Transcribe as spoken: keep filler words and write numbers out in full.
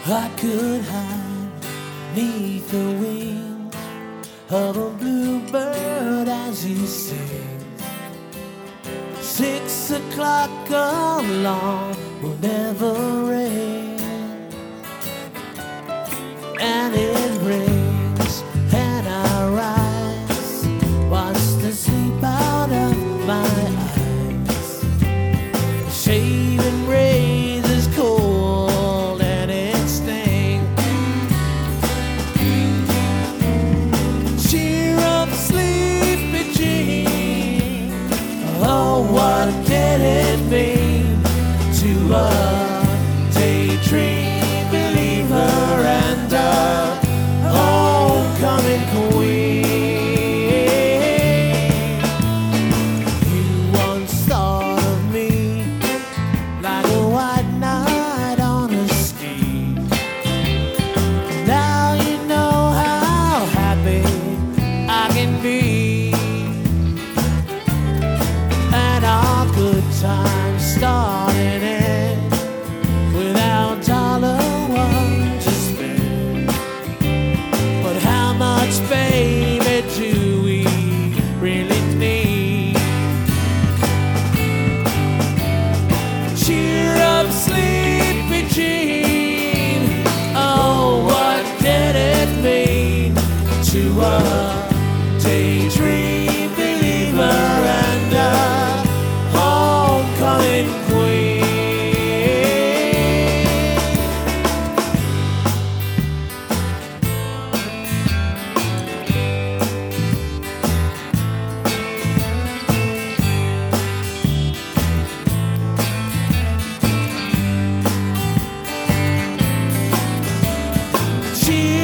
I could hide neath the wings of a bluebird as he sings. Six o'clock along will never rain, and it rains and I rise, watch the sleep out of my eyes. Shaving razor's cold and it stings. Cheer up, sleepy Jean. Oh, what did it mean to a daydream believer and a homecoming queen? You once thought of me like a white knight on a ski. Now you know how happy I can be, and our good times start and end without dollar one to spend. But how much, baby, do we really need? Cheer up, sleepy Jean. Oh, what did it mean to a daydream believer and a homecoming queen? Cheer